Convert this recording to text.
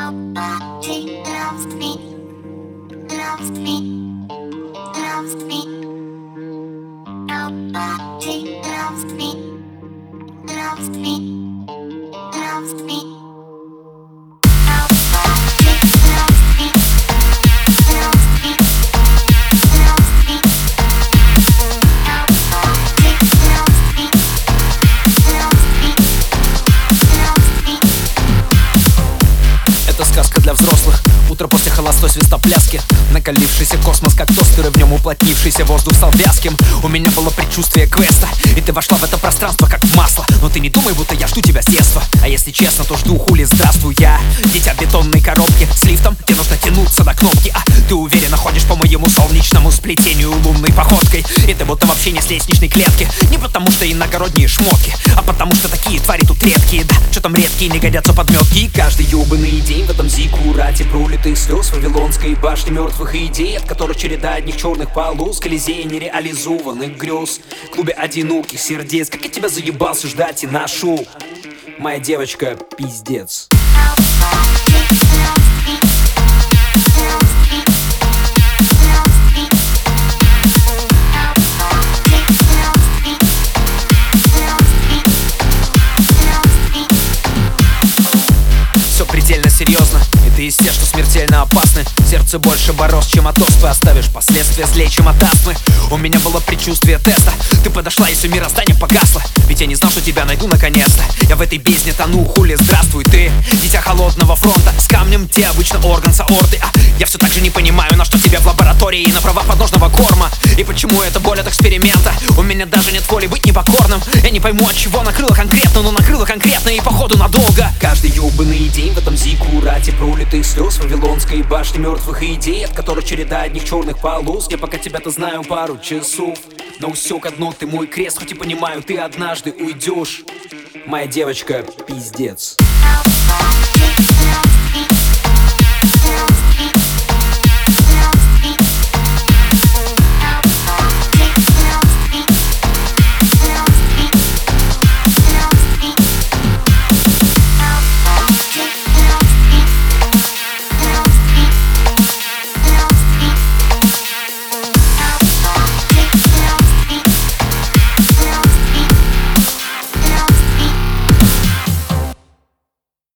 Nobody loves me, loves me, loves me. Nobody loves me, loves me, loves me. Nobody loves me, loves me, loves me. Nobody loves me, loves me, loves me. Это сказка для взрослых. Утро после холостой свистопляски. Накалившийся космос, как тостеры, в нем уплотнившийся воздух стал вязким. У меня было предчувствие квеста, и ты вошла в это пространство как в масло. Но ты не думай, будто я жду тебя с детства. А если честно, то жду хули, здравствуй. Я дитя бетонной коробки с лифтом, где нужно тянуться до кнопки. А ты уверенно ходишь по моему солнечному сплетению лунной походкой. И ты будто вообще не с лестничной клетки. Не потому что иногородние шмотки, а потому что такие твари тут редкие. Да, что там редкие, не годятся подметки. И каждый ёбаный день в этом зиккурате пролитых слез Вавилонской башни мертвых идей, от которых череда одних черных полос, колизея нереализованных грез, клубе одиноких сердец. Как я тебя заебался ждать и нашел, моя девочка, пиздец. Все предельно серьезно, и ты из тех, что смертельно опасны. Сердце больше бороз, чем от оспы. Оставишь последствия злее, чем от астмы. У меня было предчувствие теста. Ты подошла, и все мироздание погасло. Ведь я не знал, что тебя найду наконец-то. Я в этой бездне тону, хули, здравствуй. Ты дитя холодного фронта, с камнем те обычно орган аорты. А я все так же не понимаю, на что тебе в лаборатории и на права подножного корма. И почему это боль от эксперимента? У меня даже нет воли быть непокорным. Я не пойму, от чего накрыло конкретно, но накрыло конкретно и походу надолго. Каждый ёбаный день в этом зиккурате пролитых слез Вавилонской башни мертвых идей, от которых череда одних черных полос. Я пока тебя-то знаю пару часов, но усек одно, ты мой крест. Хоть и понимаю, ты однажды уйдешь, моя девочка, пиздец. Nobody loves